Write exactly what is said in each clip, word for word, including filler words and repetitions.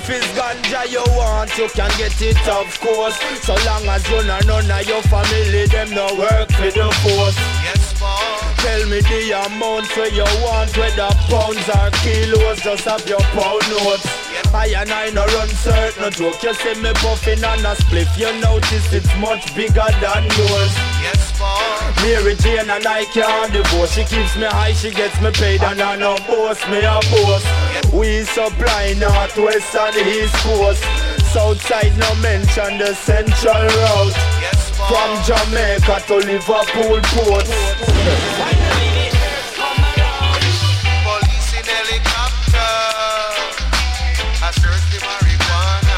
If it's ganja you want, you can get it of course. So long as you know none of your family, them no work for the force. Yes, boss. Tell me the amount where you want, whether pounds or kilos, just have your pound notes. Yep. I and I no run certain, no joke. You see me puffing on a spliff, you notice it's much bigger than yours. Yes, boss. Mary Jane and I can't divorce. She keeps me high, she gets me paid, and I no boss, me a boss. Yep. We supply north, west and east coast. Southside no mention the central route. Yes, boss. From Jamaica to Liverpool port. Police in helicopter, I search the marijuana.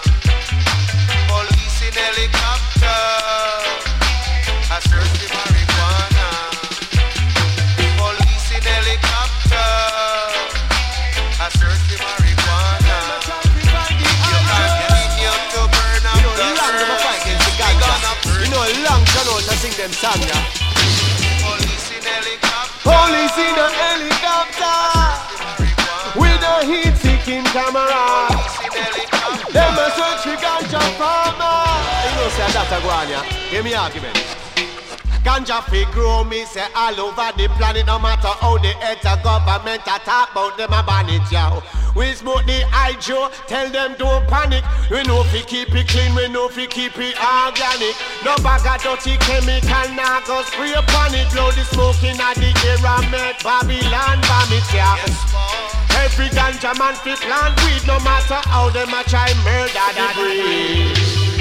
Police in helicopter, I search the marijuana. Police in helicopter, I search the marijuana. You continue to burn up the earth. You know, long time old, I sing them song, yeah. Police in helicopter, Police in a helicopter with a heat-seeking camera. Them a search for ganja farmer. You know, say that's a go on, yeah. Give me argument. Ganja fi grow me say all over the planet. No matter how the heads of government a talk about them a ban it, yo. We smoke the hydro, tell them don't panic. We know fi keep it clean, we know fi keep it organic. No bag of dirty chemical, nah go spray upon it. Blow the smoke in a the air and make Babylon vomit, yeah. Every ganja man fi plant weed, no matter how them a try murder the breed.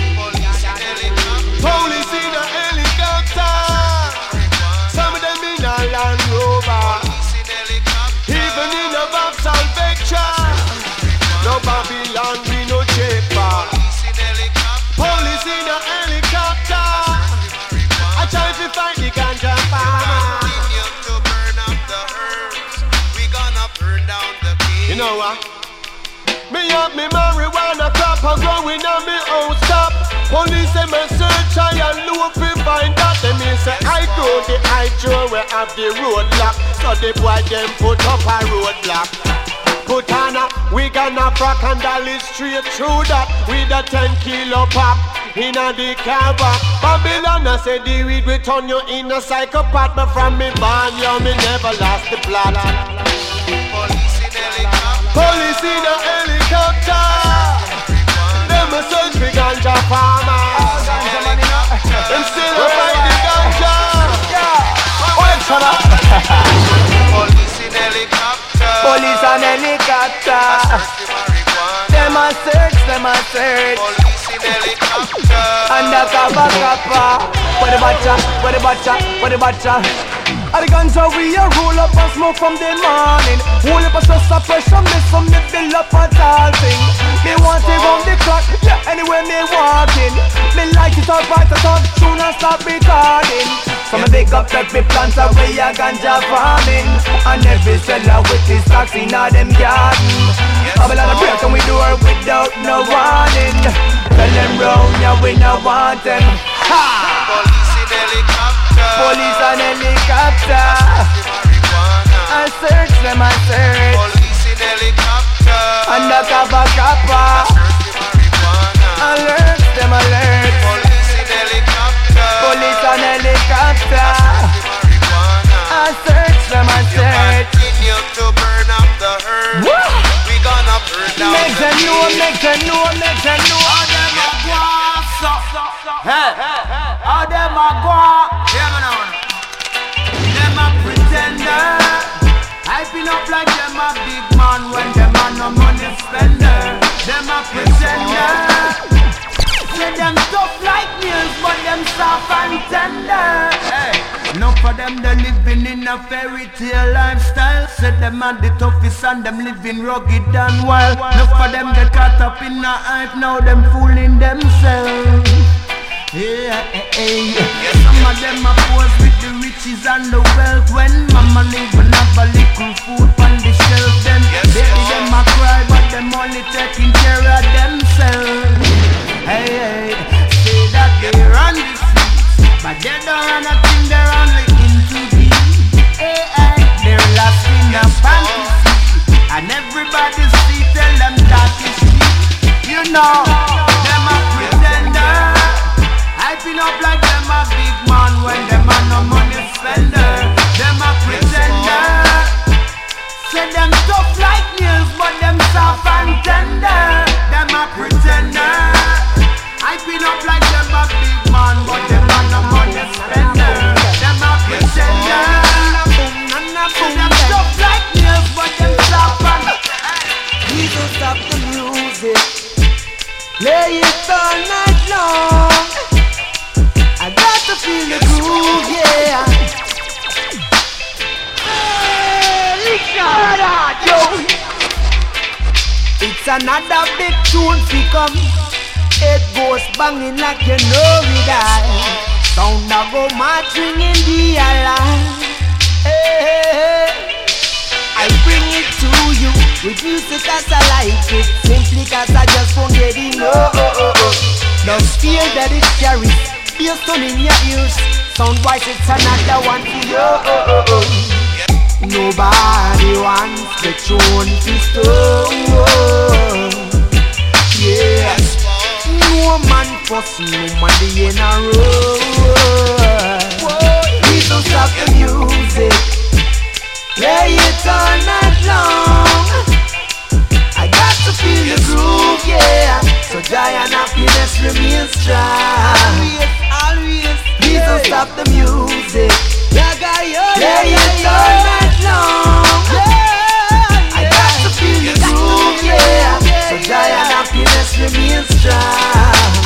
Police in a helicopter, some of them in a Land Rover, even in a Vauxhall Vectra. No Babylon, we no cheaper. Police in a helicopter, I try to find the ganja farmer. You know what? Me have me marijuana crop a growing on me own stop. Police them a search I and look fi find that. Them me say I grow the hydro we have the roadblock. So the boy them put up a roadblock. Put on a we gonna frack and dolly straight through that with a ten kilo pop in a the car back. Babylon I say the weed will turn you in a psychopath. But from me born you me never lost the plot. Police in a helicopter, them a search for ganja farmers. Them still a find the ganja. Police in helicopter, Police and helicopter, them a search, them a search. Police in helicopter, Undercover copper. What the batcha, what the batcha, what the batcha. And the ganja we a roll up and smoke from the morning. Hold up a stress of pressure, miss from the build up a tall thing. Me want it round the clock, yeah, anywhere me walking. Me like it all bright, I talk tune and start recording. So me pick up every plant away a ganja farming. And every seller with his stocks in all them garden. Babylon a break and we do her without no warning. Tell them round, yeah, we no want them. Ha! police in helicopter, Police and helicopter, I search them, I search. police in helicopter, Undercover copper, alert them, alert. police in helicopter, Police and helicopter, I search them, I search. continue to burn up the earth. We gonna burn down Make the them know, make them know, make them know. How them a go on, so hey, how them a go on? Yeah, man, man. Them a pretender, hyping up like them a big man when them a no money spender. Them a pretender, say them tough like nails, but them soft and tender. Hey, enough for them they living in a fairy tale lifestyle. Say them are the toughest and them living rugged and wild. Enough for them get caught up in a hype, now them fooling themselves. Yeah, eh, eh. Yeah, some of them are pose with the riches and the wealth. When mama live and have a little food on the shelf, them Yes, baby Lord. them a cry, but them only taking care of themselves. Hey, hey, say that they run the streets, but they don't run a thing, they're only into deep. Hey, hey, they're lost in a fantasy, and everybody see tell them that is cheap. know. Them a pretender, hyping up like them a big man when them a no money spender. Them a pretender, say them tough like nails but them soft and tender. Them a pretender, hyping up like them a big man but them a no money spender. Them a pretender, say them tough like nails but them soft and Please don't stop the music, play it all night long. I got to feel the groove, yeah. Yo, it's another big tune fi come. It goes banging like you know it I. Sound a go marching in the alarm. Hey, hey, hey. I bring it to you with music as I like it, simply cause I just won't get enough. Don't feel that it carries bass tone in your ears. Sound wise, it's another one for you. Nobody wants the tune to stone. Yeah, no man fuss, no man the in a row. Please don't stop the music, play it all night long. I got to feel the groove, yeah. So joy and happiness remain strong. Always, always. Please don't stop the music, play it all night long. I got to feel the groove, yeah. So joy and happiness remain strong.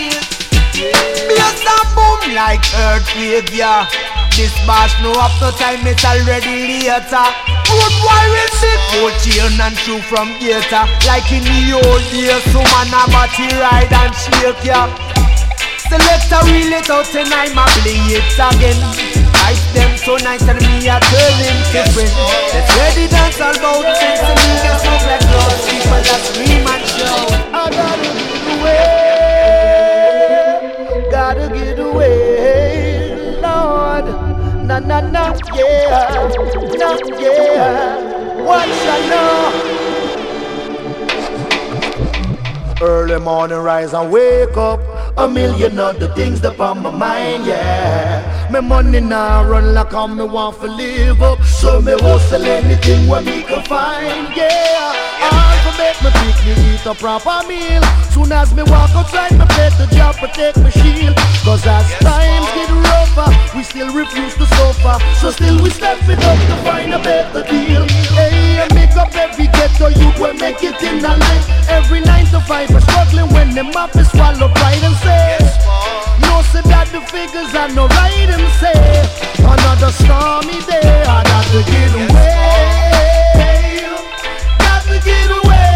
Bass and boom like earthquake, yeah. This bash no up no time, it's already later. Good boy with big gold chain and shoe from gator. Like in the old days, some man a body ride and shake ya. Select a reel it out and I'm a play it again. Ice them so nice and me a tell him different. Let's ready dance all about things and me get smoke like clouds. People that scream and shout. I gotta get away, gotta get away, Lord. Na na na, yeah, na yeah. What shall know? Early morning rise and wake up. A million other things that on my mind, yeah. My money now run like how me want to live up. So me hustle anything where me can find, yeah. All to make me pick me eat a proper meal. Soon as me walk outside, me play the job, protect my shield. Cause as times get rougher, we still refuse to suffer. So still we step it up to find a better deal. Hey, I make up every ghetto youth will make it in a life. Every nine to five are struggling when them up is swallow pride and say, no say that the figures are no right and say, another stormy day, I got to get away, got to get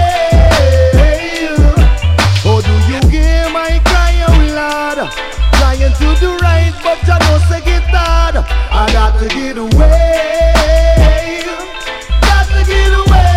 away. Oh, do you hear my cry out loud? Trying to do right, but I don't say get hard. I got to get away, got to get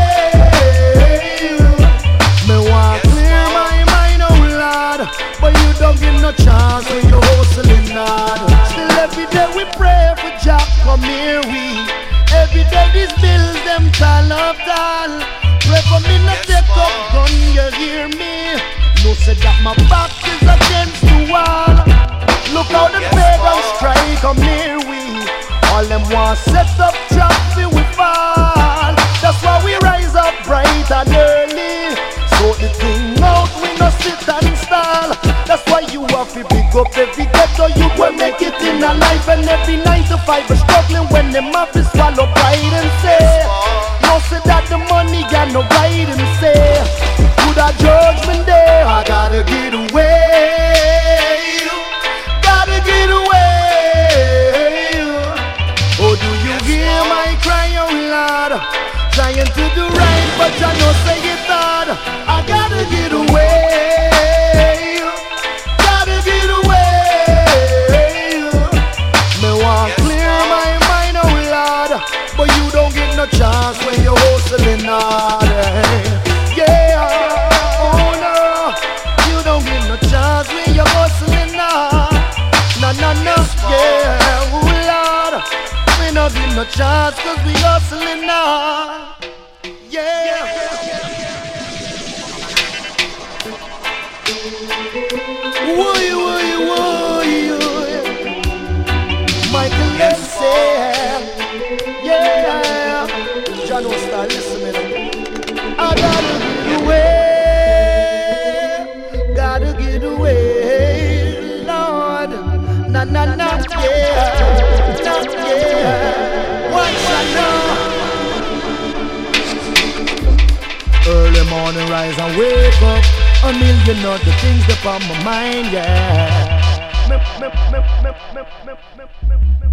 away. Me want clear my mind out loud, but you don't give no chance when you're hustling hard. Still every day we pray for job, come here we. Every day these bills them tall up tall. Pray for me not take up gun, you hear me? No say that my back is against the wall. Look how the pagans strike, come near we. All them want set up trap till we fall. That's why we rise up bright and early. So the thing out we no sit and install. That's why you have to pick up every ghetto you will make it in a life. And every nine to five are struggling when them have to swallow pride and say, no say that the money got no right and say, to that judgment day I gotta get away, gotta get away. Oh, do you hear my cry out loud? Trying to do right but I know say it hard. I gotta get away, gotta get away. Me want clear my mind out loud, but you don't get no chance when you're hustling hard. Yeah, oh no, you don't get no chance when you're hustling hard. No, no, no, yeah, oh Lord, we don't get no chance cause we hustling hard. Yeah. na na na, yeah, na yeah. What you know? Early morning rise and wake up, a million other things that on my mind, yeah.